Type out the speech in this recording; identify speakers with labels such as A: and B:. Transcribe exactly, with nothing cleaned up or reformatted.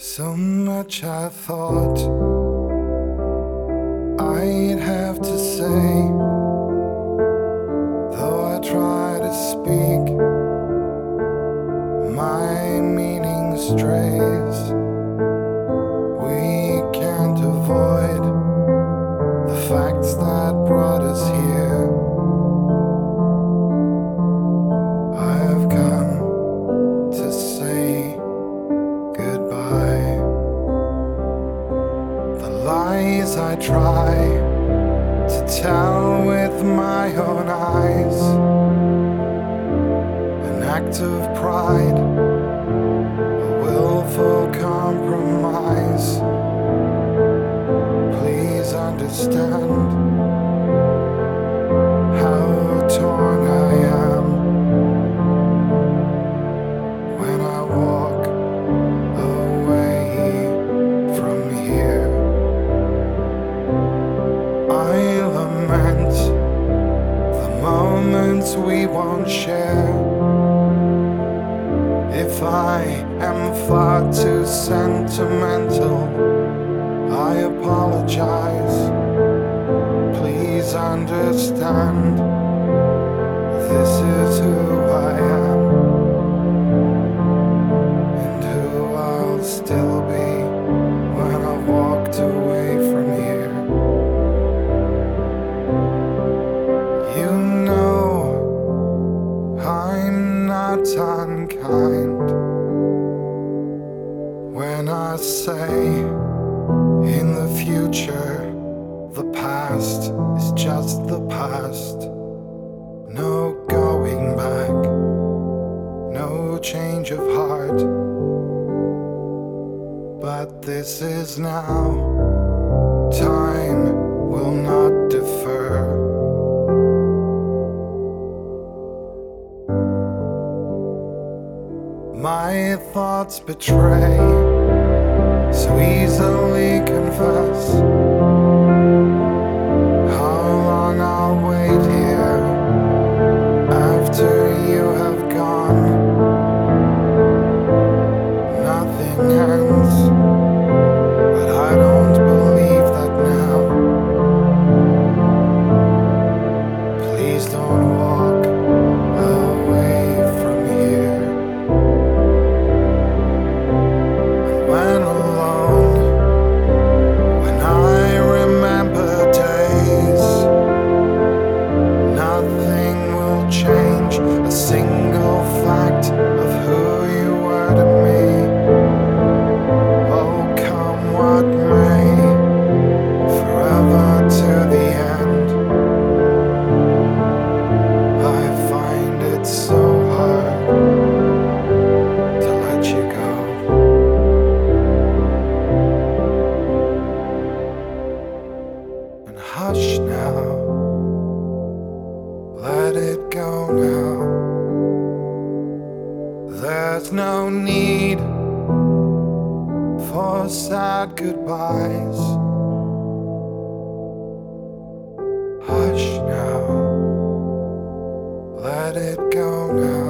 A: So much I thought I'd have to say, though I try to speak, my meaning strays. We can't avoid the facts that brought us here. I've come to say goodbye. The lies I try to tell with my own eyes, an act of pride, a willful compromise. Please understand how torn I am when I walk away from here. I lament the moments we won't share. If I am far too sentimental, I apologize. Please understand, this is who I am, and who I'll still be when I've walked away from here. You know I'm not unkind when I say in the future the past is just the past. No going back, no change of heart. But this is now, time will not defer. My thoughts betray, so easily confess. How long I'll wait here after you have gone. Nothing ends, but I don't believe that now. Please don't walk away from here. And when alone, when I remember days, nothing will change a single fact of who you were to me. Oh, come what may, forever to the end. I find it so hard to let you go. And hush now, let it go now. There's no need for sad goodbyes. Hush now, let it go now.